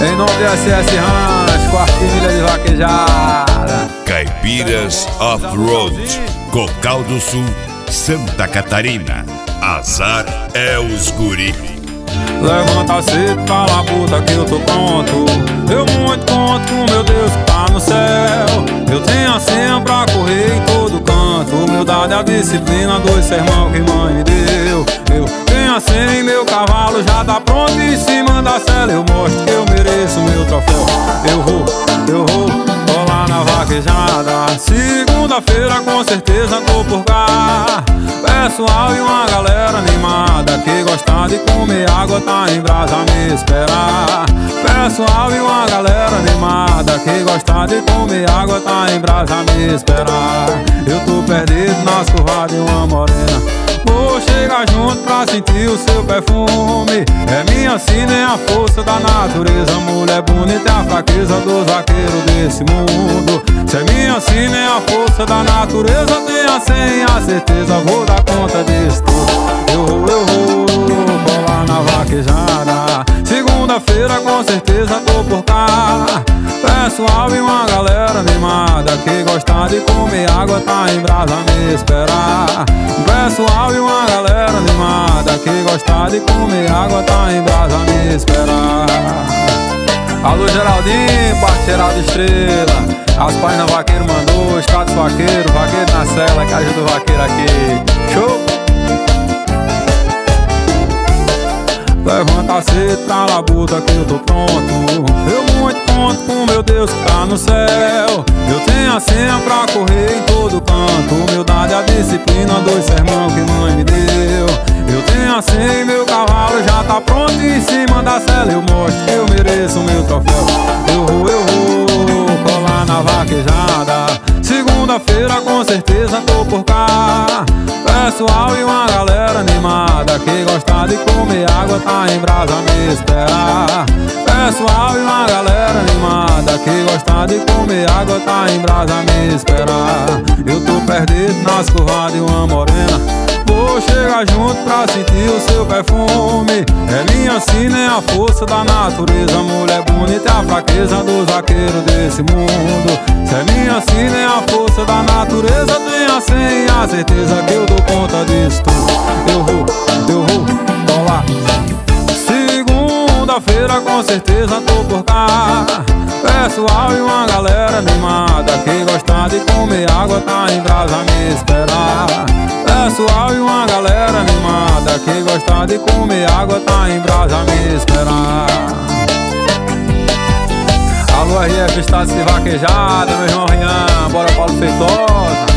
Em nome do SS Ranch, quarta milha de vaquejada. Caipiras Off-Road, Cocal do Sul, Santa Catarina. Azar é os guri. Levanta cedo, fala a puta que eu tô pronto. Eu muito conto com meu Deus que tá no céu. Eu tenho a senha pra correr em todo canto. Humildade, a disciplina, 2 sermão que mãe me deu. Eu tenho a senha e meu cavalo já tá pronto. Em cima da cela eu mostro que eu mereço meu troféu. Eu vou lá na vaquejada. Segunda-feira com certeza tô por cá. Pessoal e uma galera animada que gosta de comer água tá em brasa a me esperar. Pessoal e uma galera animada que gosta de comer água tá em brasa a me esperar. Eu tô perdido nas curvas de uma morena. Vou chegar junto pra sentir o seu perfume. É minha sina, é a força da natureza. Mulher bonita é a fraqueza dos vaqueiros desse mundo. Se é minha sina, é a força da natureza. Tenha senha, a certeza, vou dar conta disso tudo. Eu vou colar na vaquejada. Segunda-feira com certeza tô por cá. Pessoal e uma galera animada que gosta de comer água tá em brasa a me esperar. Pessoal e uma galera animada que gosta de comer água tá em brasa a me esperar. Alô Geraldinho, parceirado Estrela. As páginas vaqueiro mandou, status vaqueiro, vaqueiro na cela, que ajuda o vaqueiro aqui. Show! Levanta cedo pra labuta que eu tô pronto. Eu muito conto com meu Deus que tá no céu. Eu tenho a senha pra correr em todo canto. Humildade, a disciplina, 2 sermão que mãe me deu. Eu tenho a senha e meu cavalo já tá pronto. Em cima da cela eu mostro que eu mereço o meu troféu. Eu vou colar na vaquejada. Segunda-feira com certeza tô por cá. Pessoal e uma galera animada que gosta de comer água tá em brasa a me esperar. Pessoal e uma galera animada que gosta de comer água tá em brasa a me esperar. Eu tô perdido nas curvas de uma morena. Vou chegar junto pra sentir o seu perfume. É minha sina, é a força da natureza. Mulher bonita é a fraqueza dos vaqueiros desse mundo. Se é minha sina, é a força da natureza. Tenha senha, a certeza que eu dou conta disso tudo. Eu vou colar. Segunda-feira com certeza tô por cá. Pessoal e uma galera animada que gosta de comer água tá em brasa a me esperar. Pessoal e uma galera animada que gosta de comer água tá em brasa a me esperar. Alô RF, status de vaquejada, meu irmão Rian, bora Paulo Feitosa.